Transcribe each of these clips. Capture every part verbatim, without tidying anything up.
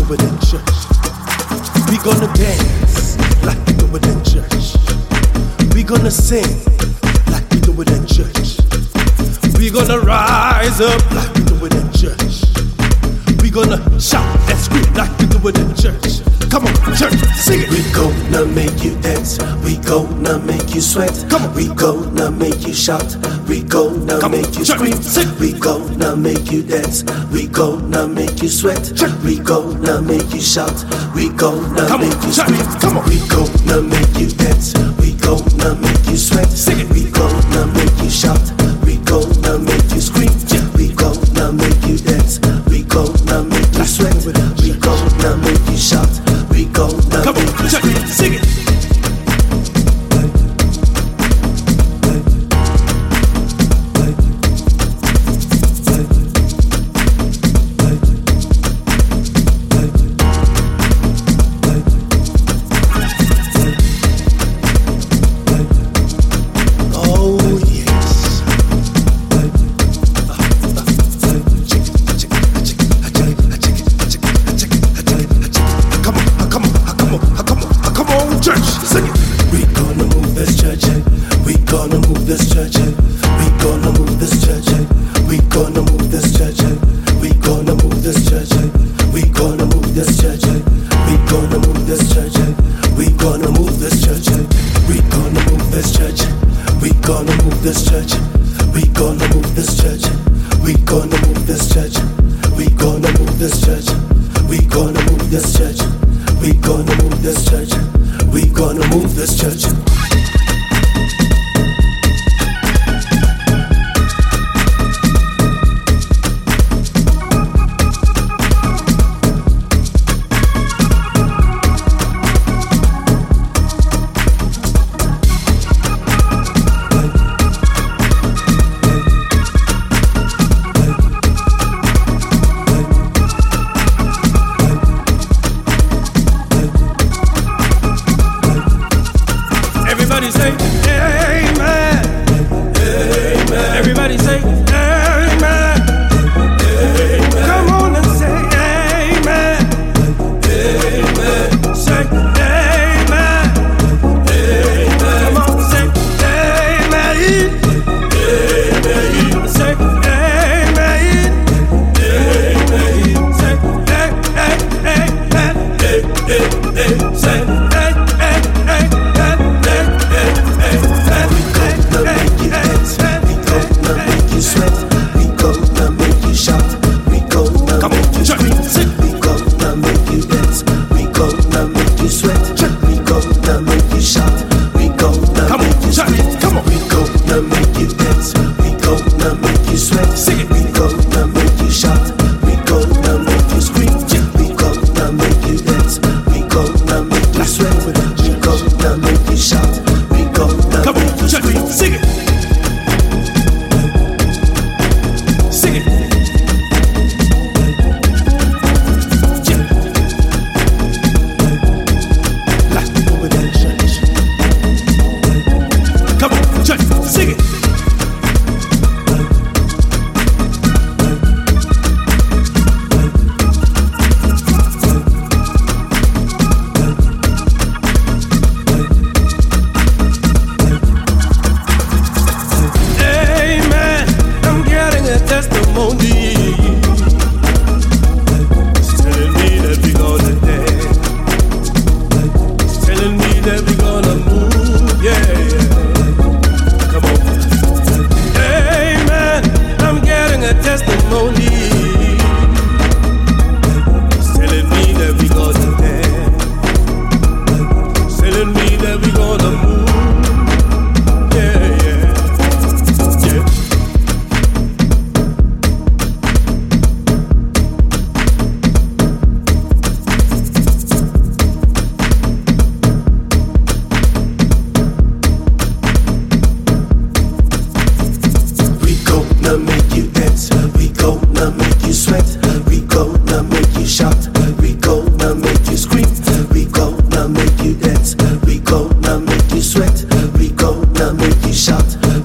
do it in church. We gonna dance like we do it in church. We gonna sing like we do it in church. We gonna rise up like we do it in church. We gonna shout and scream like we do it in church. Come on, church, sing it. We gonna make you dance. We gonna make you sweat. Come on. We gonna make you shout. We gonna Come make on, you church, scream. sing. We gonna make you dance. We gonna make you sweat. Church. We gonna make you shout. We gonna Come make on, you church, scream. come on. We gonna make you dance. We gonna make you sweat. Sing it. We gonna make you shout. We gonna make you scream. We gonna make you dance. We gonna make you sweat. We gonna make you shout. We gonna Come make on, you church, scream. sing it.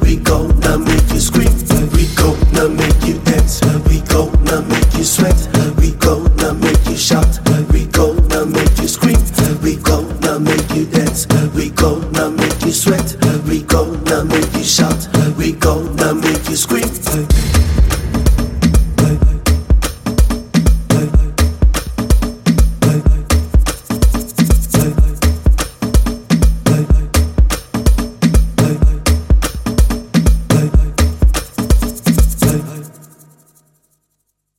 We gonna make you dance. We gonna make you sweat. We gonna make you shout. We gonna make you scream. We gonna make you dance. We gonna make you sweat. We gonna make you shout.